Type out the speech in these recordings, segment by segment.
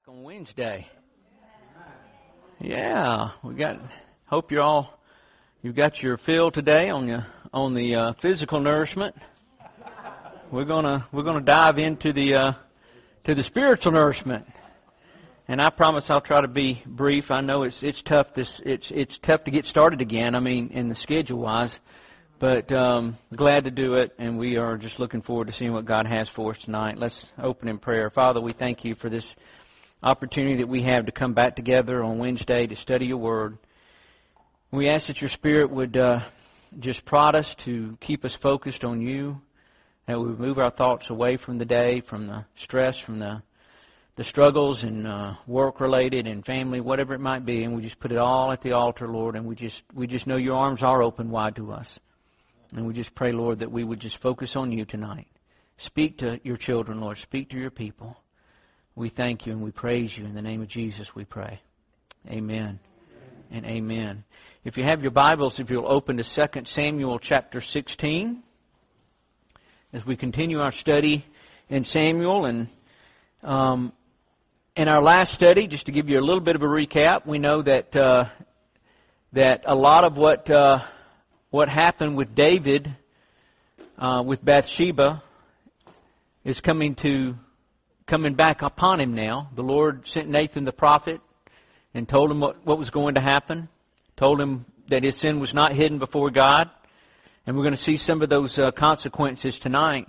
On Wednesday. Yeah, hope you've got your fill today on the physical nourishment. We're gonna dive into the spiritual nourishment. And I promise I'll try to be brief. I know it's tough. It's tough to get started again. I mean, in the schedule wise, but glad to do it. And we are just looking forward to seeing what God has for us tonight. Let's open in prayer. Father, we thank you for this opportunity that we have to come back together on Wednesday to study your Word. We ask that your Spirit would just prod us to keep us focused on you, that we would move our thoughts away from the day, from the stress, from the struggles and work-related and family, whatever it might be, and we just put it all at the altar, Lord, and we just know your arms are open wide to us. And we just pray, Lord, that we would just focus on you tonight. Speak to your children, Lord. Speak to your people. We thank you and we praise you. In the name of Jesus we pray. Amen and amen. If you have your Bibles, if you'll open to 2 Samuel chapter 16, as we continue our study in Samuel. And in our last study, just to give you a little bit of a recap, we know that a lot of what happened with David, with Bathsheba, is coming back upon him now. The Lord sent Nathan the prophet and told him what was going to happen. Told him that his sin was not hidden before God. And we're going to see some of those consequences tonight.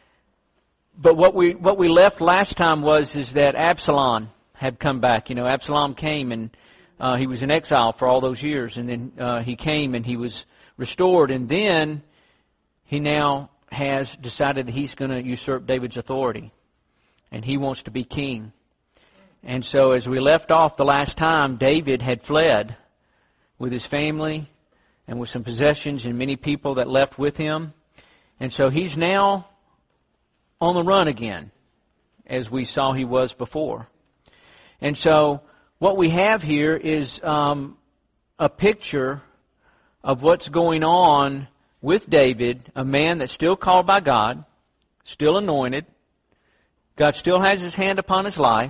But what we left last time is that Absalom had come back. You know, Absalom came and he was in exile for all those years. And then he came and he was restored. And then he now has decided that he's going to usurp David's authority. And he wants to be king. And so as we left off the last time, David had fled with his family and with some possessions and many people that left with him. And so he's now on the run again, as we saw he was before. And so what we have here is a picture of what's going on with David, a man that's still called by God, still anointed. God still has His hand upon his life,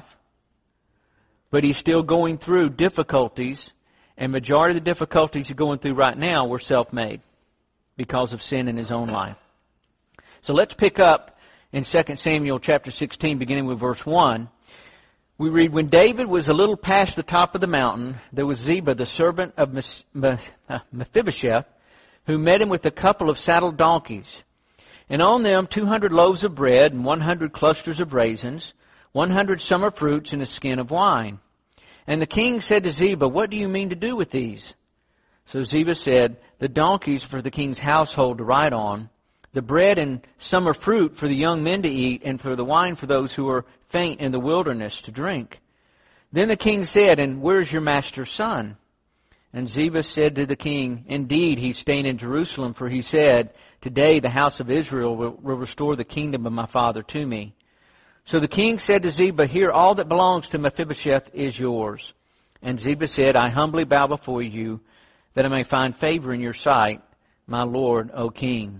but he's still going through difficulties, and majority of the difficulties he's going through right now were self-made because of sin in his own life. So let's pick up in 2 Samuel chapter 16, beginning with verse 1. We read, "When David was a little past the top of the mountain, there was Ziba, the servant of Mephibosheth, who met him with a couple of saddled donkeys. And on them 200 loaves of bread and 100 clusters of raisins, 100 summer fruits and a skin of wine. And the king said to Ziba, 'What do you mean to do with these?' So Ziba said, 'The donkeys for the king's household to ride on, the bread and summer fruit for the young men to eat, and for the wine for those who are faint in the wilderness to drink.' Then the king said, 'And where is your master's son?' And Ziba said to the king, 'Indeed, he's staying in Jerusalem, for he said, "Today the house of Israel will restore the kingdom of my father to me." So the king said to Ziba, 'Here, all that belongs to Mephibosheth is yours.' And Ziba said, 'I humbly bow before you, that I may find favor in your sight, my lord, O king.'"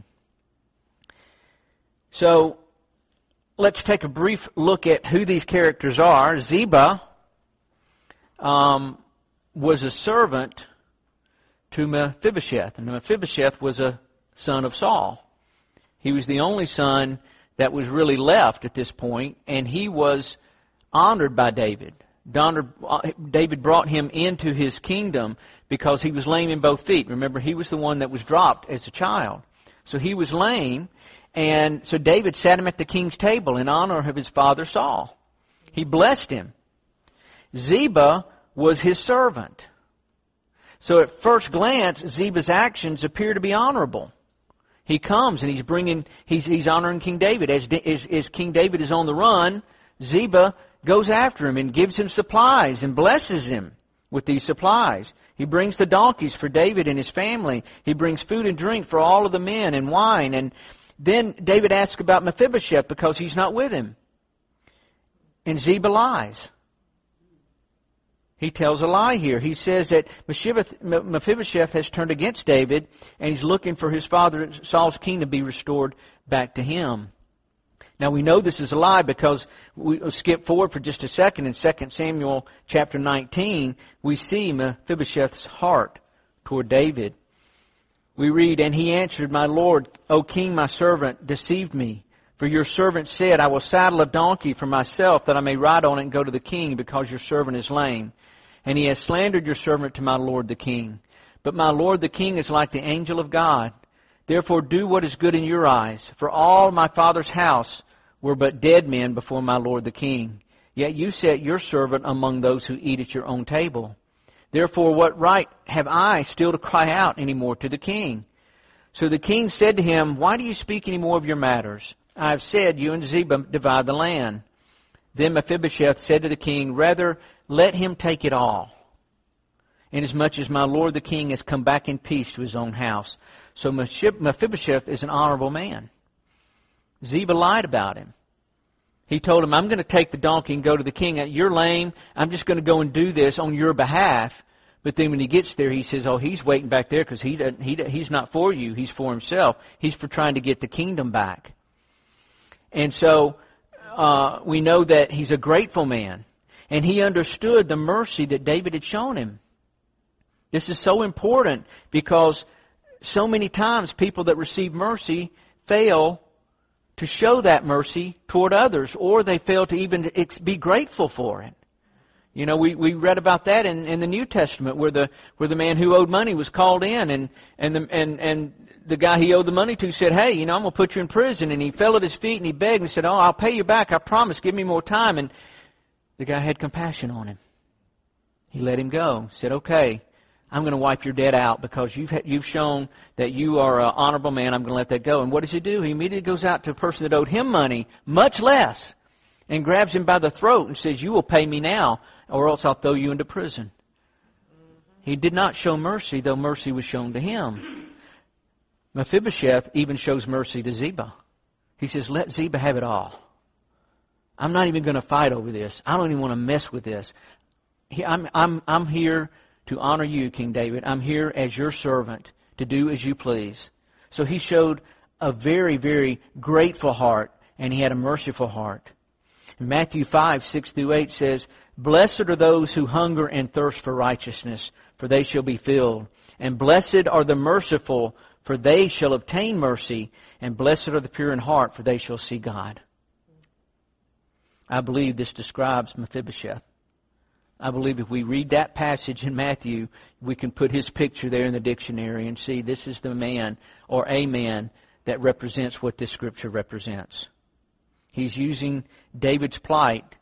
So let's take a brief look at who these characters are. Ziba was a servant to Mephibosheth, and Mephibosheth was a son of Saul. He was the only son that was really left at this point, and he was honored by David. David brought him into his kingdom because he was lame in both feet. Remember, he was the one that was dropped as a child. So he was lame, and so David sat him at the king's table in honor of his father Saul. He blessed him. Ziba was his servant. So at first glance, Ziba's actions appear to be honorable. He comes and he's honoring King David. As King David is on the run, Ziba goes after him and gives him supplies and blesses him with these supplies. He brings the donkeys for David and his family. He brings food and drink for all of the men and wine. And then David asks about Mephibosheth because he's not with him. And Ziba lies. He tells a lie here. He says that Mephibosheth has turned against David, and he's looking for his father Saul's kingdom to be restored back to him. Now we know this is a lie because we skip forward for just a second. In 2 Samuel chapter 19, we see Mephibosheth's heart toward David. We read, "And he answered, My Lord, O king, my servant deceived me. For your servant said, I will saddle a donkey for myself that I may ride on it and go to the king, because your servant is lame. And he has slandered your servant to my lord the king. But my lord the king is like the angel of God. Therefore do what is good in your eyes. For all my father's house were but dead men before my lord the king. Yet you set your servant among those who eat at your own table. Therefore what right have I still to cry out any more to the king?" So the king said to him, "Why do you speak any more of your matters? I have said, you and Ziba divide the land." Then Mephibosheth said to the king, "Rather, let him take it all, inasmuch as my lord the king has come back in peace to his own house." So Mephibosheth is an honorable man. Ziba lied about him. He told him, "I'm going to take the donkey and go to the king. You're lame. I'm just going to go and do this on your behalf." But then when he gets there, he says, "Oh, he's waiting back there because he's not for you. He's for himself. He's for trying to get the kingdom back." And so we know that he's a grateful man. And he understood the mercy that David had shown him. This is so important because so many times people that receive mercy fail to show that mercy toward others, or they fail to even be grateful for it. You know, we read about that in the New Testament, where the man who owed money was called in, and the guy he owed the money to said, "Hey, I'm going to put you in prison." And he fell at his feet and he begged and he said, "Oh, I'll pay you back. I promise. Give me more time." And the guy had compassion on him. He let him go. Said, "Okay, I'm going to wipe your debt out because you've shown that you are an honorable man. I'm going to let that go." And what does he do? He immediately goes out to a person that owed him money, much less, and grabs him by the throat and says, "You will pay me now, or else I'll throw you into prison." He did not show mercy, though mercy was shown to him. Mephibosheth even shows mercy to Ziba. He says, "Let Ziba have it all. I'm not even going to fight over this. I don't even want to mess with this. I'm here to honor you, King David. I'm here as your servant to do as you please." So he showed a very, very grateful heart, and he had a merciful heart. Matthew 5:6-8 says, "Blessed are those who hunger and thirst for righteousness, for they shall be filled. And blessed are the merciful, for they shall obtain mercy. And blessed are the pure in heart, for they shall see God." I believe this describes Mephibosheth. I believe if we read that passage in Matthew, we can put his picture there in the dictionary and see this is the man or a man that represents what this scripture represents. He's using David's plight.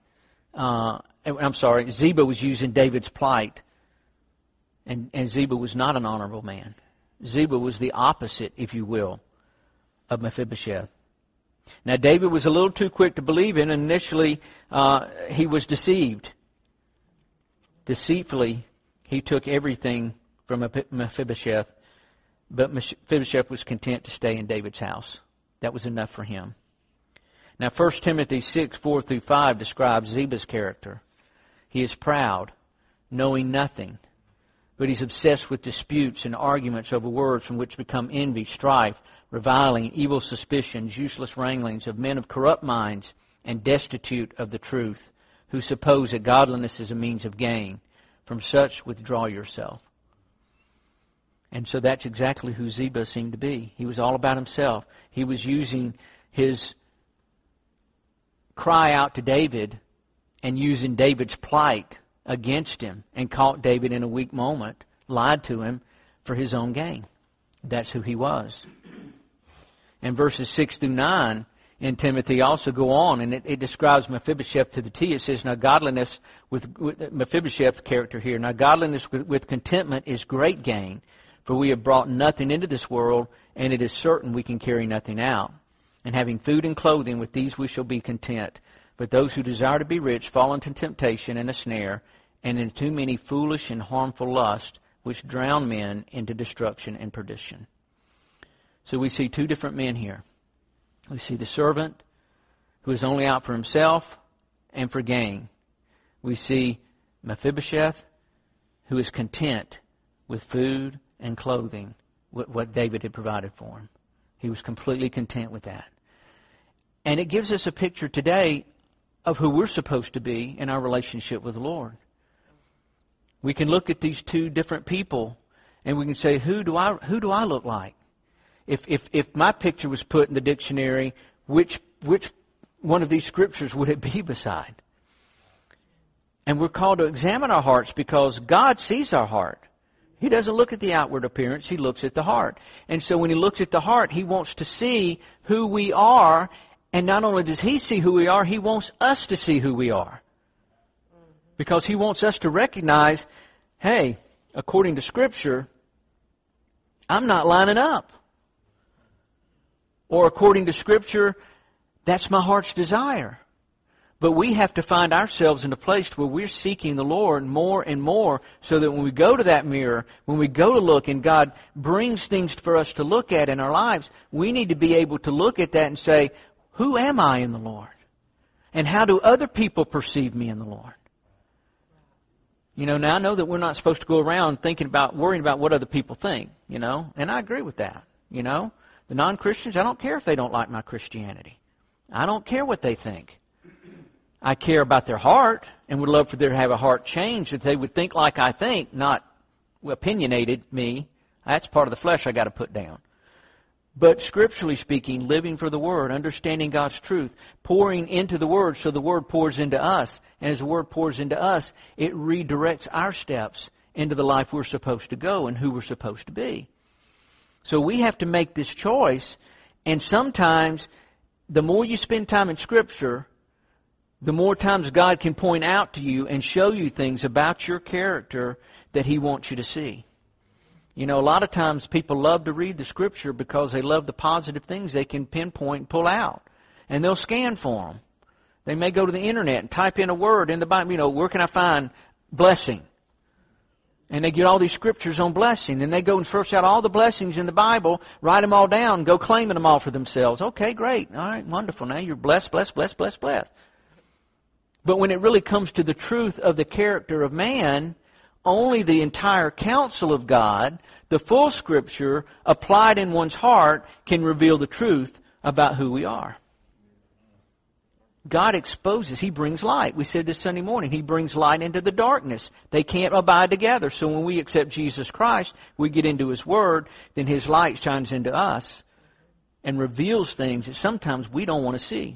Ziba was using David's plight. And Ziba was not an honorable man. Ziba was the opposite, if you will, of Mephibosheth. Now David was a little too quick to believe in, and initially he was deceived. Deceitfully, he took everything from Mephibosheth, but Mephibosheth was content to stay in David's house. That was enough for him. Now 1 Timothy 6:4-5 describes Ziba's character. He is proud, knowing nothing, but he's obsessed with disputes and arguments over words from which become envy, strife, reviling, evil suspicions, useless wranglings of men of corrupt minds and destitute of the truth, who suppose that godliness is a means of gain. From such withdraw yourself. And so that's exactly who Ziba seemed to be. He was all about himself. He was using his cry out to David and using David's plight against him, and caught David in a weak moment, lied to him for his own gain. That's who he was. And verses 6-9 in Timothy also go on, and it describes Mephibosheth to the T. It says, "Now godliness," with Mephibosheth's character here, "now godliness with contentment is great gain, for we have brought nothing into this world, and it is certain we can carry nothing out. And having food and clothing, with these we shall be content. But those who desire to be rich fall into temptation and a snare, and into too many foolish and harmful lusts, which drown men into destruction and perdition." So we see two different men here. We see the servant who is only out for himself and for gain. We see Mephibosheth who is content with food and clothing, what David had provided for him. He was completely content with that. And it gives us a picture today of who we're supposed to be in our relationship with the Lord. We can look at these two different people and we can say, who do I look like? If my picture was put in the dictionary, which one of these scriptures would it be beside? And we're called to examine our hearts because God sees our heart. He doesn't look at the outward appearance, He looks at the heart. And so when He looks at the heart, He wants to see who we are. And not only does He see who we are, He wants us to see who we are. Because He wants us to recognize, hey, according to Scripture, I'm not lining up. Or according to Scripture, that's my heart's desire. But we have to find ourselves in a place where we're seeking the Lord more and more so that when we go to that mirror, when we go to look and God brings things for us to look at in our lives, we need to be able to look at that and say, who am I in the Lord? And how do other people perceive me in the Lord? You know, now I know that we're not supposed to go around worrying about what other people think, you know, and I agree with that, you know. The non-Christians, I don't care if they don't like my Christianity. I don't care what they think. I care about their heart and would love for them to have a heart change that they would think like I think, not opinionated me. That's part of the flesh I got to put down. But scripturally speaking, living for the Word, understanding God's truth, pouring into the Word so the Word pours into us. And as the Word pours into us, it redirects our steps into the life we're supposed to go and who we're supposed to be. So we have to make this choice. And sometimes, the more you spend time in Scripture, the more times God can point out to you and show you things about your character that He wants you to see. You know, a lot of times people love to read the Scripture because they love the positive things they can pinpoint and pull out. And they'll scan for them. They may go to the internet and type in a word in the Bible, you know, where can I find blessing? And they get all these scriptures on blessing. And they go and search out all the blessings in the Bible, write them all down, go claiming them all for themselves. Okay, great. All right, wonderful. Now you're blessed, blessed, blessed, blessed, blessed. But when it really comes to the truth of the character of man, only the entire counsel of God, the full Scripture, applied in one's heart, can reveal the truth about who we are. God exposes. He brings light. We said this Sunday morning. He brings light into the darkness. They can't abide together. So when we accept Jesus Christ, we get into His Word, then His light shines into us and reveals things that sometimes we don't want to see.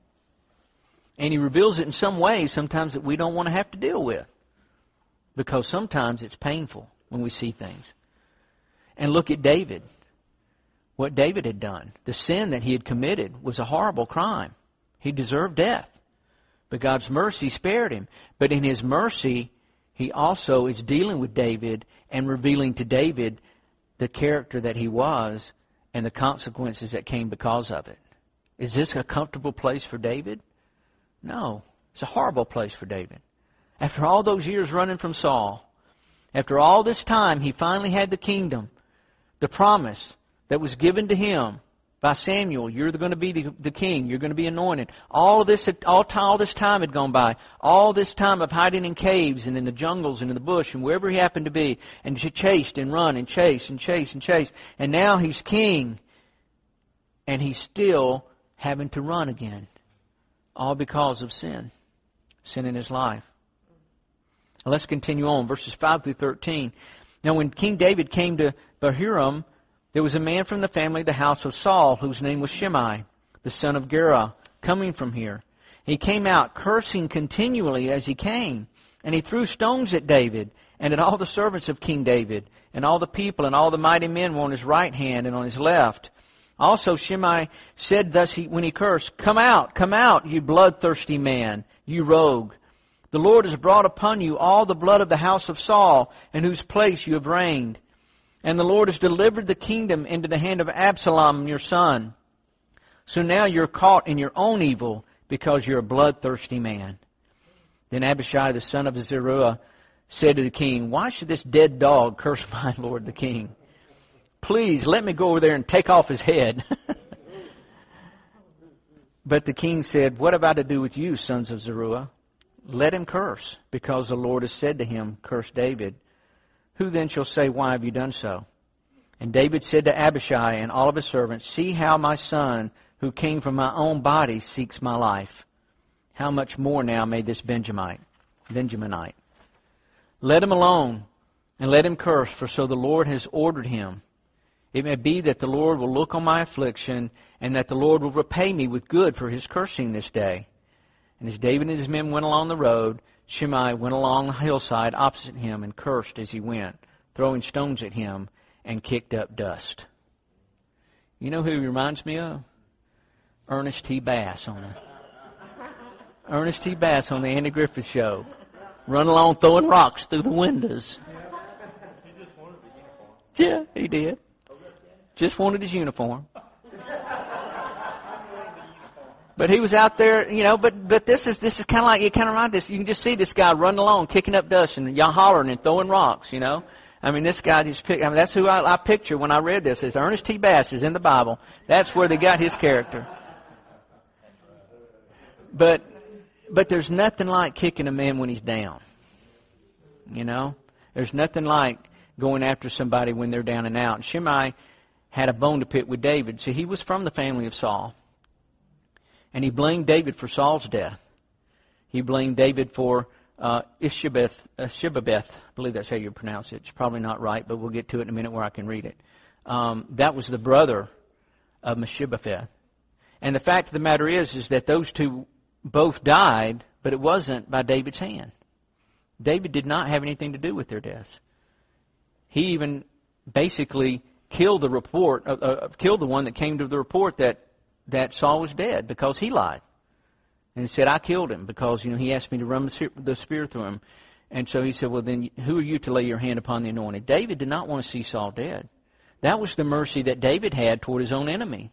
And He reveals it in some ways sometimes that we don't want to have to deal with. Because sometimes it's painful when we see things. And look at David. What David had done. The sin that he had committed was a horrible crime. He deserved death. But God's mercy spared him. But in His mercy, He also is dealing with David and revealing to David the character that he was and the consequences that came because of it. Is this a comfortable place for David? No. It's a horrible place for David. After all those years running from Saul, after all this time, he finally had the kingdom, the promise that was given to him by Samuel. You're going to be the king. You're going to be anointed. All this time had gone by. All this time of hiding in caves and in the jungles and in the bush and wherever he happened to be, and chased and run and chase and chase and chase. And now he's king, and he's still having to run again. All because of sin. Sin in his life. Now let's continue on. Verses 5 through 13. Now when King David came to Bahurim, there was a man from the family of the house of Saul, whose name was Shimei, the son of Gera, coming from here. He came out cursing continually as he came. And he threw stones at David and at all the servants of King David. And all the people and all the mighty men were on his right hand and on his left. Also Shimei said thus when he cursed, come out, you bloodthirsty man, you rogue. The Lord has brought upon you all the blood of the house of Saul, in whose place you have reigned. And the Lord has delivered the kingdom into the hand of Absalom, your son. So now you're caught in your own evil, because you're a bloodthirsty man. Then Abishai, the son of Zeruiah, said to the king, why should this dead dog curse my lord the king? Please, let me go over there and take off his head. But the king said, what have I to do with you, sons of Zeruiah? Let him curse, because the Lord has said to him, curse David. Who then shall say, why have you done so? And David said to Abishai and all of his servants, see how my son who came from my own body seeks my life. How much more now may this Benjaminite? Let him alone, and let him curse, for so the Lord has ordered him. It may be that the Lord will look on my affliction, and that the Lord will repay me with good for his cursing this day. And as David and his men went along the road, Shimei went along the hillside opposite him and cursed as he went, throwing stones at him and kicked up dust. You know who he reminds me of? Ernest T. Bass on the Andy Griffith Show. Run along throwing rocks through the windows. He just wanted the uniform. Yeah, he did. Just wanted his uniform. But he was out there, but this is kind of like, it kind of reminds us, you can just see this guy running along, kicking up dust and y'all hollering and throwing rocks, I mean, this guy that's who I picture when I read this. Is Ernest T. Bass is in the Bible. That's where they got his character. But there's nothing like kicking a man when he's down. There's nothing like going after somebody when they're down and out. Shimei had a bone to pick with David. See, he was from the family of Saul. And he blamed David for Saul's death. He blamed David for Ishbibeth. I believe that's how you pronounce it. It's probably not right, but we'll get to it in a minute where I can read it. That was the brother of Mephibosheth. And the fact of the matter is that those two both died, but it wasn't by David's hand. David did not have anything to do with their deaths. He even basically killed the one that came to the report that Saul was dead because he lied. And he said, I killed him because, he asked me to run the spear through him. And so he said, well, then who are you to lay your hand upon the anointed? David did not want to see Saul dead. That was the mercy that David had toward his own enemy.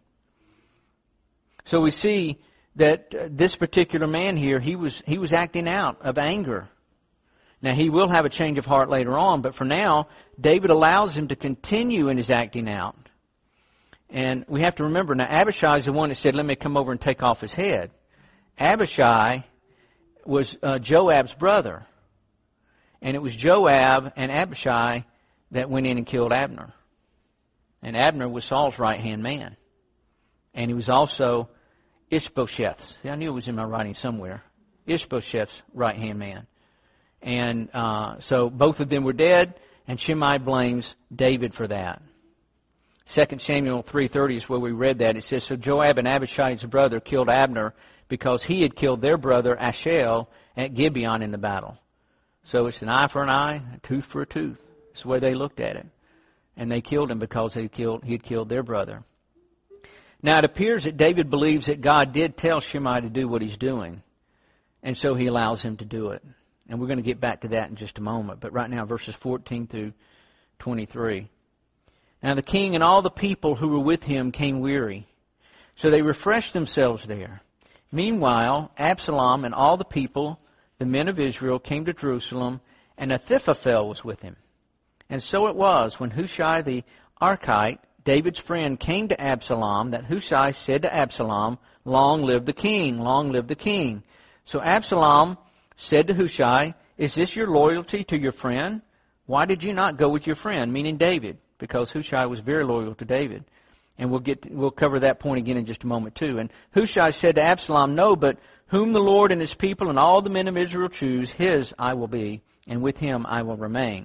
So we see that this particular man here, he was acting out of anger. Now, he will have a change of heart later on, but for now, David allows him to continue in his acting out. And we have to remember, now Abishai is the one that said, let me come over and take off his head. Abishai was Joab's brother. And it was Joab and Abishai that went in and killed Abner. And Abner was Saul's right-hand man. And he was also Ishbosheth's. See, I knew it was in my writing somewhere. Ishbosheth's right-hand man. And so both of them were dead, and Shimei blames David for that. 2 Samuel 3:30 is where we read that. It says, so Joab and Abishai's brother killed Abner because he had killed their brother Asahel at Gibeon in the battle. So it's an eye for an eye, a tooth for a tooth. That's the way they looked at it. And they killed him because he had killed their brother. Now it appears that David believes that God did tell Shimei to do what he's doing. And so he allows him to do it. And we're going to get back to that in just a moment. But right now, verses 14 through 23. Now the king and all the people who were with him came weary. So they refreshed themselves there. Meanwhile, Absalom and all the people, the men of Israel, came to Jerusalem, and Ahithophel was with him. And so it was, when Hushai the Archite, David's friend, came to Absalom, that Hushai said to Absalom, long live the king, long live the king. So Absalom said to Hushai, is this your loyalty to your friend? Why did you not go with your friend, meaning David? Because Hushai was very loyal to David. And we'll cover that point again in just a moment too. And Hushai said to Absalom, no, but whom the Lord and his people and all the men of Israel choose, his I will be, and with him I will remain.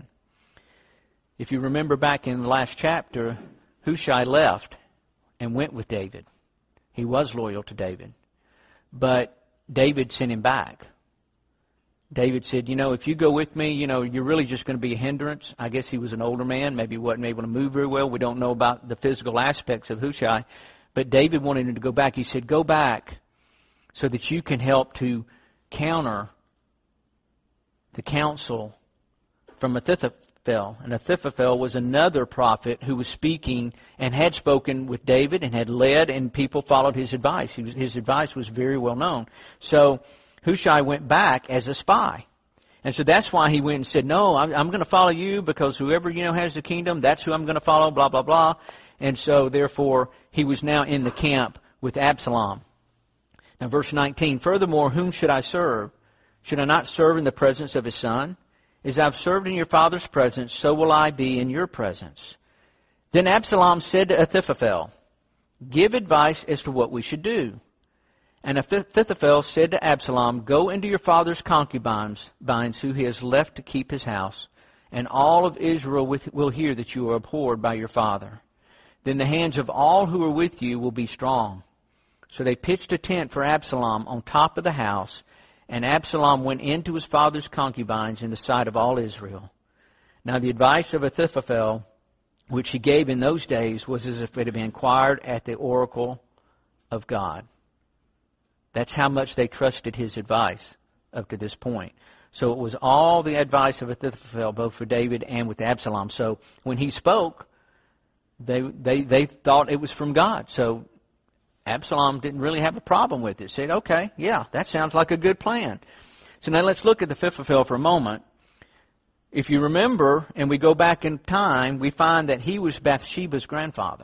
If you remember back in the last chapter, Hushai left and went with David. He was loyal to David. But David sent him back. David said, if you go with me, you're really just going to be a hindrance. I guess he was an older man. Maybe he wasn't able to move very well. We don't know about the physical aspects of Hushai. But David wanted him to go back. He said, go back so that you can help to counter the counsel from Ahithophel. And Ahithophel was another prophet who was speaking and had spoken with David and had led, and people followed his advice. His advice was very well known. So Hushai went back as a spy. And so that's why he went and said, no, I'm going to follow you because whoever, has the kingdom, that's who I'm going to follow, blah, blah, blah. And so, therefore, he was now in the camp with Absalom. Now, verse 19, furthermore, whom should I serve? Should I not serve in the presence of his son? As I've served in your father's presence, so will I be in your presence. Then Absalom said to Ahithophel, Give advice as to what we should do. And Ahithophel said to Absalom, Go into your father's concubines who he has left to keep his house, and all of Israel will hear that you are abhorred by your father. Then the hands of all who are with you will be strong. So they pitched a tent for Absalom on top of the house, and Absalom went into his father's concubines in the sight of all Israel. Now the advice of Ahithophel, which he gave in those days, was as if it had been inquired at the oracle of God. That's how much they trusted his advice up to this point. So it was all the advice of Ahithophel, both for David and with Absalom. So when he spoke, they thought it was from God. So Absalom didn't really have a problem with it. Said, okay, yeah, that sounds like a good plan. So now let's look at Ahithophel for a moment. If you remember, and we go back in time, we find that he was Bathsheba's grandfather.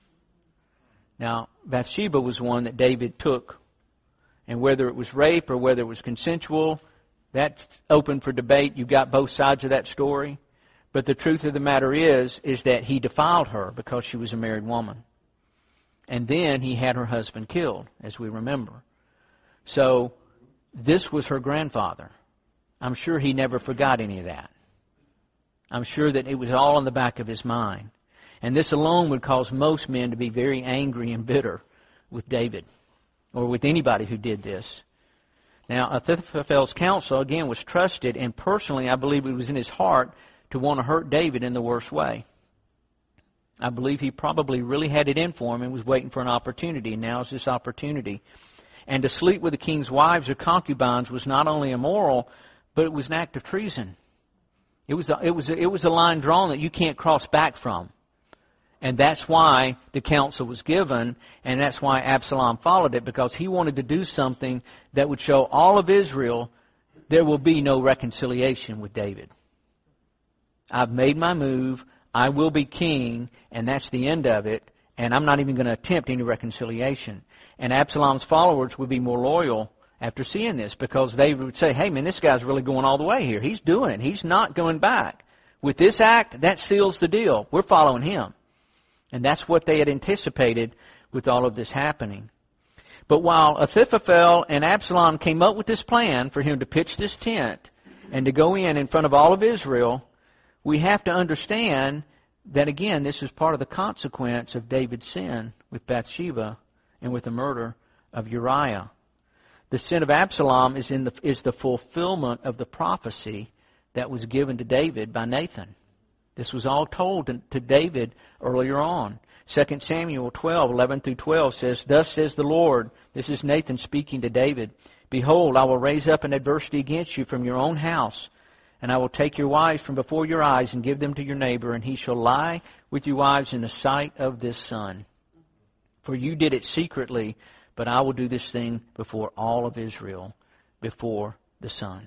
Now, Bathsheba was one that David took. And whether it was rape or whether it was consensual, that's open for debate. You've got both sides of that story. But the truth of the matter is that he defiled her because she was a married woman. And then he had her husband killed, as we remember. So this was her grandfather. I'm sure he never forgot any of that. I'm sure that it was all in the back of his mind. And this alone would cause most men to be very angry and bitter with David, or with anybody who did this. Now, Ahithophel's counsel, again, was trusted, and personally, I believe it was in his heart to want to hurt David in the worst way. I believe he probably really had it in for him and was waiting for an opportunity, and now is this opportunity. And to sleep with the king's wives or concubines was not only immoral, but it was an act of treason. It was a line drawn that you can't cross back from. And that's why the counsel was given, and that's why Absalom followed it, because he wanted to do something that would show all of Israel there will be no reconciliation with David. I've made my move, I will be king, and that's the end of it, and I'm not even going to attempt any reconciliation. And Absalom's followers would be more loyal after seeing this, because they would say, hey man, this guy's really going all the way here. He's doing it. He's not going back. With this act, that seals the deal. We're following him. And that's what they had anticipated with all of this happening. But while Ahithophel and Absalom came up with this plan for him to pitch this tent and to go in front of all of Israel, we have to understand that, again, this is part of the consequence of David's sin with Bathsheba and with the murder of Uriah. The sin of Absalom is the fulfillment of the prophecy that was given to David by Nathan. This was all told to David earlier on. 2 Samuel 12:11-12 says, Thus says the Lord, this is Nathan speaking to David, Behold, I will raise up an adversity against you from your own house, and I will take your wives from before your eyes and give them to your neighbor, and he shall lie with your wives in the sight of this sun. For you did it secretly, but I will do this thing before all of Israel, before the sun.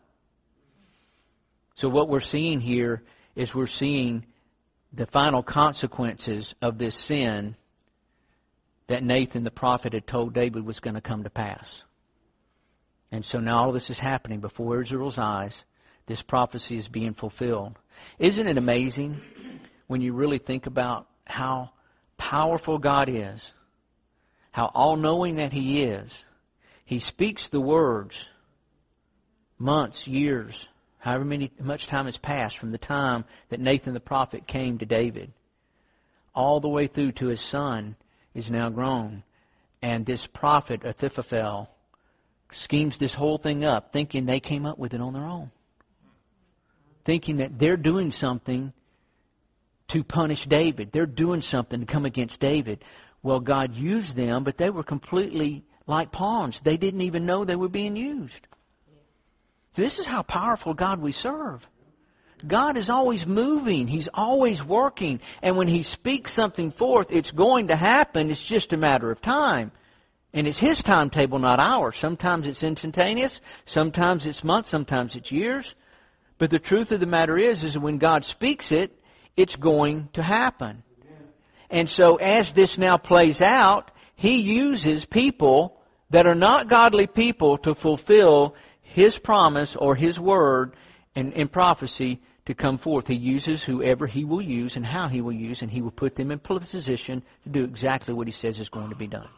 So what we're seeing here is we're seeing the final consequences of this sin that Nathan the prophet had told David was going to come to pass. And so now all this is happening before Israel's eyes. This prophecy is being fulfilled. Isn't it amazing when you really think about how powerful God is, how all-knowing that He is? He speaks the words, months, years, however much time has passed from the time that Nathan the prophet came to David, all the way through to his son is now grown. And this prophet, Ahithophel, schemes this whole thing up, thinking they came up with it on their own. Thinking that they're doing something to punish David. They're doing something to come against David. Well, God used them, but they were completely like pawns. They didn't even know they were being used. So this is how powerful God we serve. God is always moving. He's always working. And when He speaks something forth, it's going to happen. It's just a matter of time. And it's His timetable, not ours. Sometimes it's instantaneous. Sometimes it's months. Sometimes it's years. But the truth of the matter is when God speaks it, it's going to happen. And so as this now plays out, He uses people that are not godly people to fulfill His promise or His word in prophecy to come forth. He uses whoever He will use and how He will use, and He will put them in position to do exactly what He says is going to be done.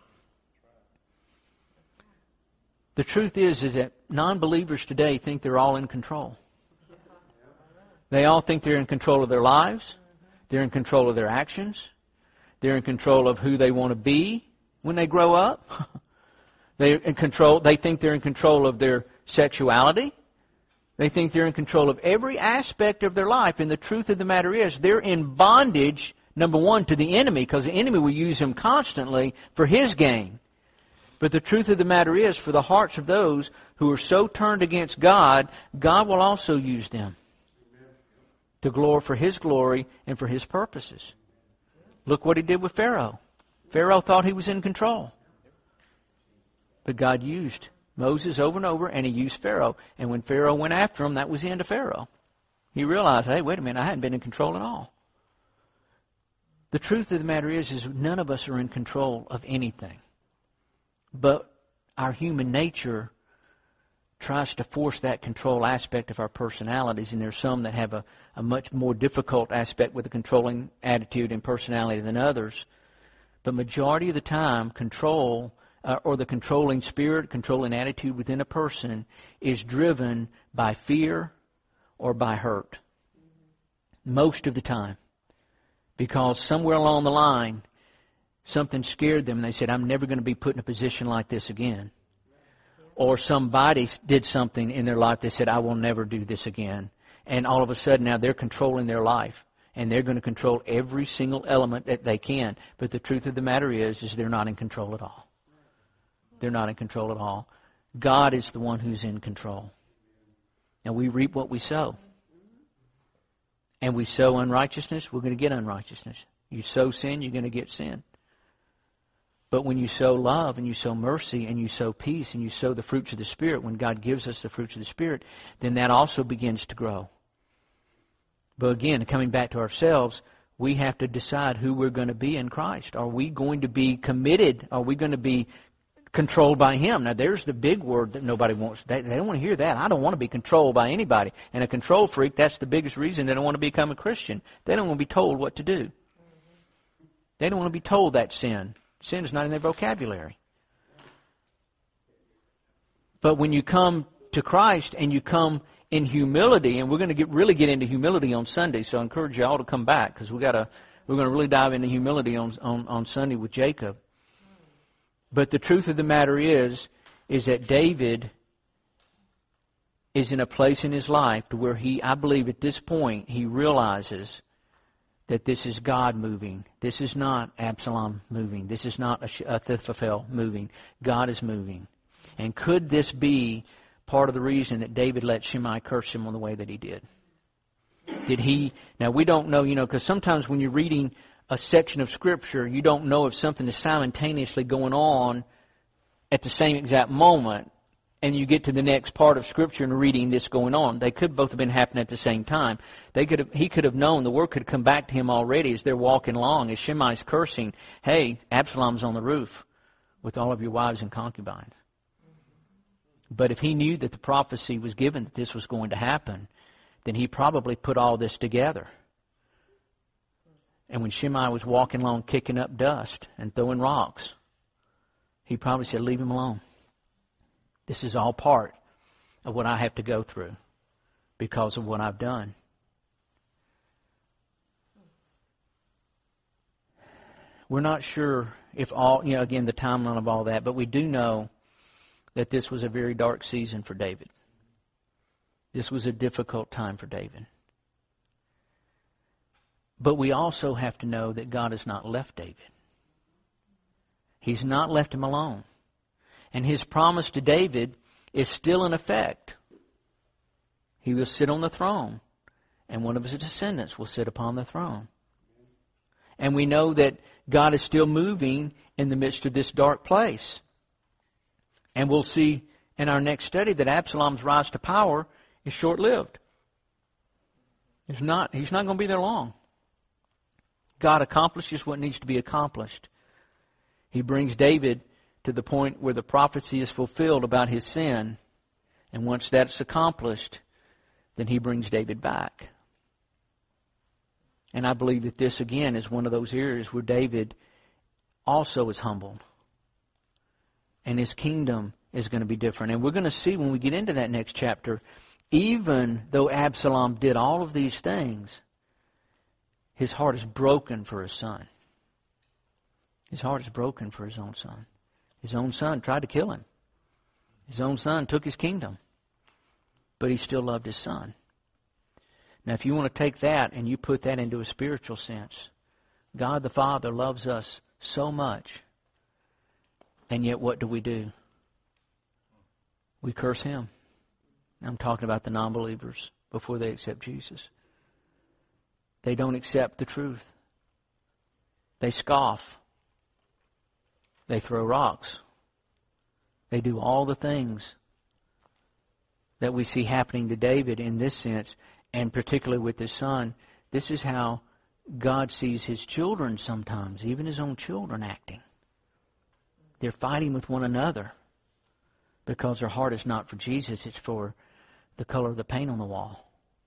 The truth is that non-believers today think they're all in control. They all think they're in control of their lives. They're in control of their actions. They're in control of who they want to be when they grow up. They're in control. They think they're in control of their sexuality. They think they're in control of every aspect of their life. And the truth of the matter is, they're in bondage, number one, to the enemy, because the enemy will use them constantly for his gain. But the truth of the matter is, for the hearts of those who are so turned against God, God will also use them for His glory and for His purposes. Look what He did with Pharaoh. Pharaoh thought he was in control. But God used Moses over and over, and He used Pharaoh. And when Pharaoh went after him, that was the end of Pharaoh. He realized, hey, wait a minute, I hadn't been in control at all. The truth of the matter is none of us are in control of anything. But our human nature tries to force that control aspect of our personalities, and there's some that have a much more difficult aspect with a controlling attitude and personality than others. But majority of the time, control or the controlling spirit, controlling attitude within a person is driven by fear or by hurt. Most of the time. Because somewhere along the line, something scared them and they said, I'm never going to be put in a position like this again. Or somebody did something in their life that said, I will never do this again. And all of a sudden now they're controlling their life. And they're going to control every single element that they can. But the truth of the matter is they're not in control at all. They're not in control at all. God is the one who's in control. And we reap what we sow. And we sow unrighteousness, we're going to get unrighteousness. You sow sin, you're going to get sin. But when you sow love and you sow mercy and you sow peace and you sow the fruits of the Spirit, when God gives us the fruits of the Spirit, then that also begins to grow. But again, coming back to ourselves, we have to decide who we're going to be in Christ. Are we going to be committed? Are we going to be controlled by Him? Now there's the big word that nobody wants. They don't want to hear that. I don't want to be controlled by anybody. And a control freak, that's the biggest reason they don't want to become a Christian. They don't want to be told what to do. They don't want to be told that sin. Sin is not in their vocabulary. But when you come to Christ and you come in humility, and we're going to really get into humility on Sunday, so I encourage you all to come back because we're going to really dive into humility on Sunday with Jacob. But the truth of the matter is that David is in a place in his life to where I believe at this point, he realizes that this is God moving. This is not Absalom moving. This is not Ahithophel moving. God is moving. And could this be part of the reason that David let Shimei curse him on the way that he did? Did he? Now we don't know, because sometimes when you're reading a section of Scripture, you don't know if something is simultaneously going on at the same exact moment, and you get to the next part of Scripture and reading this going on. They could both have been happening at the same time. He could have known, the word could come back to him already as they're walking along, as Shimei's cursing, hey, Absalom's on the roof with all of your wives and concubines. But if he knew that the prophecy was given that this was going to happen, then he probably put all this together. And when Shimei was walking along kicking up dust and throwing rocks, he probably said, leave him alone. This is all part of what I have to go through because of what I've done. We're not sure if again, the timeline of all that, but we do know that this was a very dark season for David. This was a difficult time for David. But we also have to know that God has not left David. He's not left him alone. And His promise to David is still in effect. He will sit on the throne, and one of his descendants will sit upon the throne. And we know that God is still moving in the midst of this dark place. And we'll see in our next study that Absalom's rise to power is short-lived. He's not going to be there long. God accomplishes what needs to be accomplished. He brings David to the point where the prophecy is fulfilled about his sin. And once that's accomplished, then He brings David back. And I believe that this, again, is one of those areas where David also is humbled. And his kingdom is going to be different. And we're going to see when we get into that next chapter, even though Absalom did all of these things, his heart is broken for his son. His heart is broken for his own son. His own son tried to kill him. His own son took his kingdom. But he still loved his son. Now, if you want to take that and you put that into a spiritual sense, God the Father loves us so much, and yet what do? We curse Him. I'm talking about the non-believers before they accept Jesus. They don't accept the truth. They scoff. They throw rocks. They do all the things that we see happening to David in this sense, and particularly with his son. This is how God sees His children sometimes, even His own children acting. They're fighting with one another because their heart is not for Jesus, it's for the color of the paint on the wall.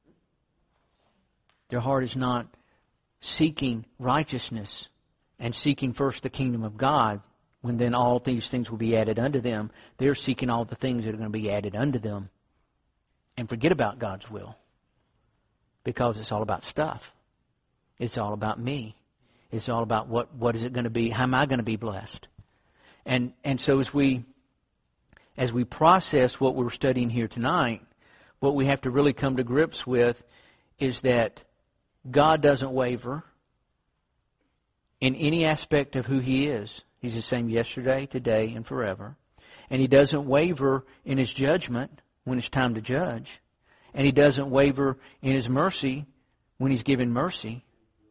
Their heart is not seeking righteousness and seeking first the kingdom of God, when then all these things will be added unto them. They're seeking all the things that are going to be added unto them and forget about God's will, because it's all about stuff. It's all about me. It's all about what is it going to be? How am I going to be blessed? And so as we process what we're studying here tonight, what we have to really come to grips with is that God doesn't waver in any aspect of who He is. He's the same yesterday, today, and forever. And He doesn't waver in His judgment when it's time to judge. And He doesn't waver in His mercy when He's given mercy.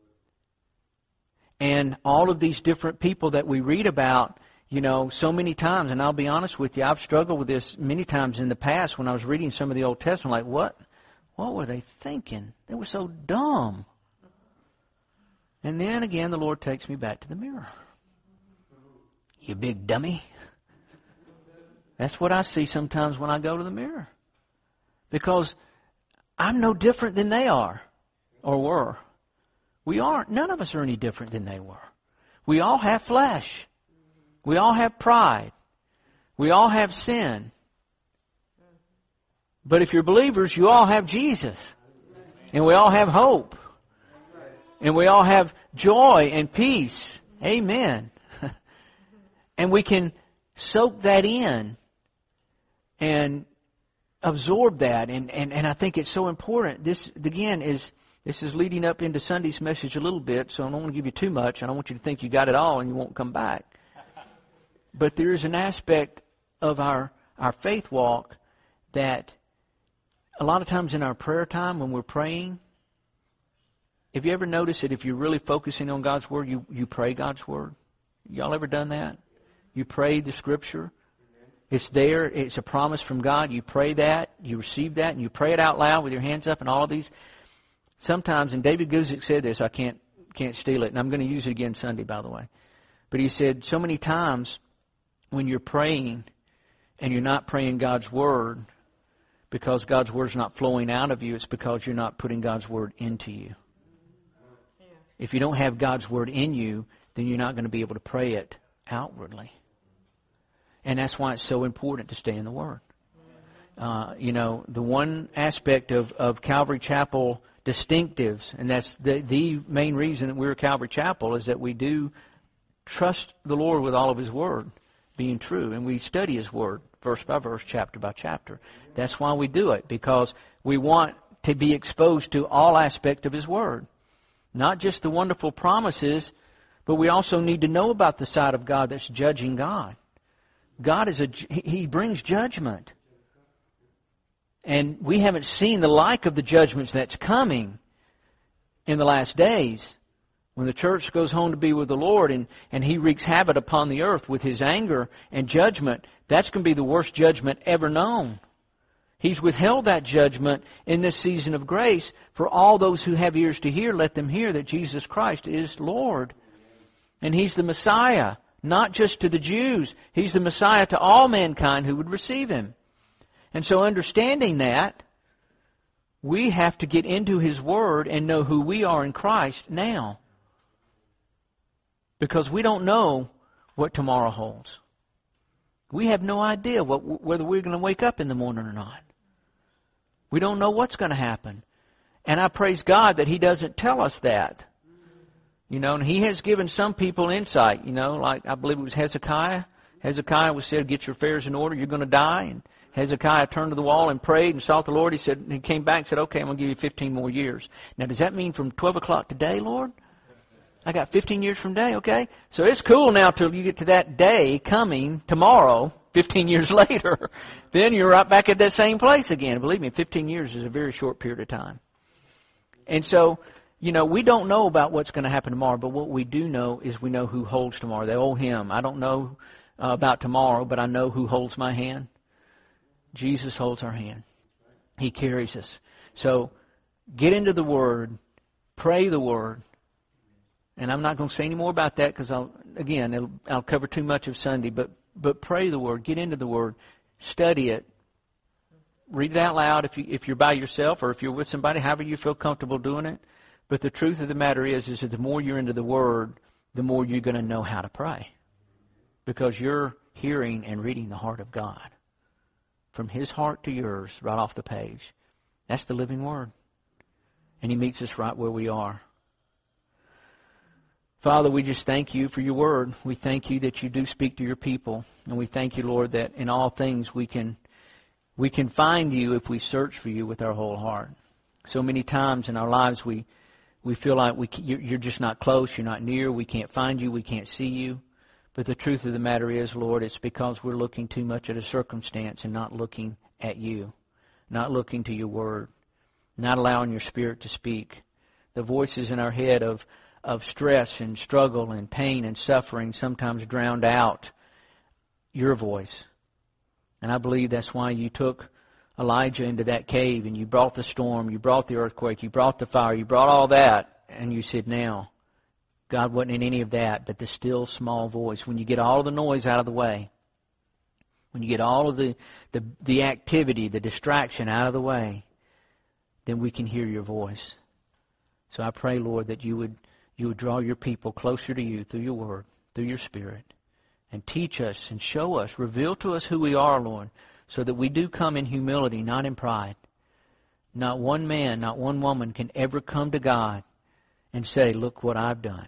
And all of these different people that we read about, so many times, and I'll be honest with you, I've struggled with this many times in the past when I was reading some of the Old Testament, like, what were they thinking? They were so dumb. And then again, the Lord takes me back to the mirror. You big dummy. That's what I see sometimes when I go to the mirror. Because I'm no different than they are or were. We aren't. None of us are any different than they were. We all have flesh. We all have pride. We all have sin. But if you're believers, you all have Jesus. And we all have hope. And we all have joy and peace. Amen. And we can soak that in and absorb that. And I think it's so important. This is leading up into Sunday's message a little bit, so I don't want to give you too much. I don't want you to think you got it all and you won't come back. But there is an aspect of our faith walk that a lot of times in our prayer time when we're praying, have you ever noticed that if you're really focusing on God's Word, you pray God's Word? Y'all ever done that? You pray the Scripture. It's there. It's a promise from God. You pray that. You receive that. And you pray it out loud with your hands up and all of these. Sometimes, and David Guzik said this, I can't steal it, and I'm going to use it again Sunday, by the way. But he said so many times when you're praying and you're not praying God's Word because God's Word's not flowing out of you, it's because you're not putting God's Word into you. If you don't have God's Word in you, then you're not going to be able to pray it outwardly. And that's why it's so important to stay in the Word. The one aspect of Calvary Chapel distinctives, and that's the main reason that we're Calvary Chapel, is that we do trust the Lord with all of His Word being true. And we study His Word verse by verse, chapter by chapter. That's why we do it, because we want to be exposed to all aspects of His Word. Not just the wonderful promises, but we also need to know about the side of God that's judging God. God He brings judgment. And we haven't seen the like of the judgments that's coming in the last days. When the church goes home to be with the Lord and He wreaks havoc upon the earth with His anger and judgment, that's going to be the worst judgment ever known. He's withheld that judgment in this season of grace for all those who have ears to hear. Let them hear that Jesus Christ is Lord. And He's the Messiah, not just to the Jews. He's the Messiah to all mankind who would receive Him. And so understanding that, We have to get into His Word and know who we are in Christ now. Because we don't know what tomorrow holds. We have no idea whether we're going to wake up in the morning or not. We don't know what's going to happen. And I praise God that He doesn't tell us that. You know, and He has given some people insight, you know, like I believe it was Hezekiah. Hezekiah was said, get your affairs in order, you're going to die. And Hezekiah turned to the wall and prayed and sought the Lord. He came back and said, okay, I'm going to give you 15 more years. Now, does that mean from 12 o'clock today, Lord? I got 15 years from today, okay? So it's cool now till you get to that day coming tomorrow, 15 years later. Then you're right back at that same place again. Believe me, 15 years is a very short period of time. And so, you know, we don't know about what's going to happen tomorrow, but what we do know is we know who holds tomorrow. The old hymn, I don't know about tomorrow, but I know who holds my hand. Jesus holds our hand. He carries us. So get into the Word, pray the Word. And I'm not going to say any more about that because I'll cover too much of Sunday. But pray the Word, get into the Word, study it, read it out loud if you're by yourself or if you're with somebody, however you feel comfortable doing it. But the truth of the matter is that the more you're into the Word, the more you're going to know how to pray, because you're hearing and reading the heart of God from His heart to yours, right off the page. That's the living Word, and He meets us right where we are. Father, we just thank You for Your Word. We thank You that You do speak to Your people. And we thank You, Lord, that in all things we can find You if we search for You with our whole heart. So many times in our lives we feel like You're just not close, You're not near, we can't find You, we can't see You. But the truth of the matter is, Lord, it's because we're looking too much at a circumstance and not looking at You, not looking to Your Word, not allowing Your Spirit to speak. The voices in our head of stress and struggle and pain and suffering sometimes drowned out Your voice. And I believe that's why You took Elijah into that cave and You brought the storm, You brought the earthquake, You brought the fire, You brought all that, and You said, now, God wasn't in any of that, but the still small voice. When you get all of the noise out of the way, when you get all of the activity, the distraction out of the way, then we can hear Your voice. So I pray, Lord, that You would draw Your people closer to You through Your Word, through Your Spirit, and teach us and show us, reveal to us who we are, Lord, so that we do come in humility, not in pride. Not one man, not one woman can ever come to God and say, look what I've done.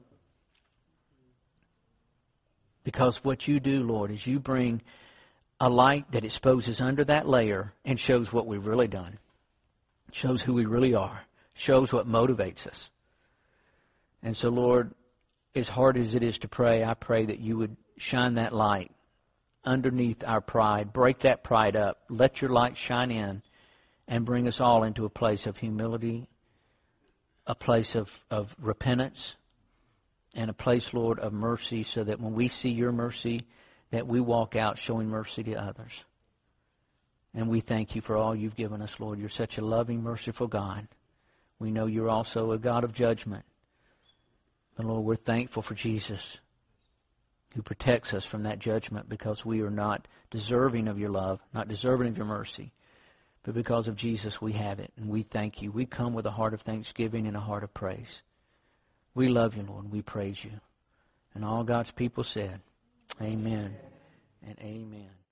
Because what You do, Lord, is You bring a light that exposes under that layer and shows what we've really done. Shows who we really are. Shows what motivates us. And so, Lord, as hard as it is to pray, I pray that You would shine that light underneath our pride. Break that pride up. Let Your light shine in and bring us all into a place of humility, a place of repentance, and a place, Lord, of mercy, so that when we see Your mercy, that we walk out showing mercy to others. And we thank You for all You've given us, Lord. You're such a loving, merciful God. We know You're also a God of judgment. But Lord, we're thankful for Jesus, who protects us from that judgment, because we are not deserving of Your love, not deserving of Your mercy. But because of Jesus, we have it. And we thank You. We come with a heart of thanksgiving and a heart of praise. We love You, Lord, and we praise You. And all God's people said, amen and amen.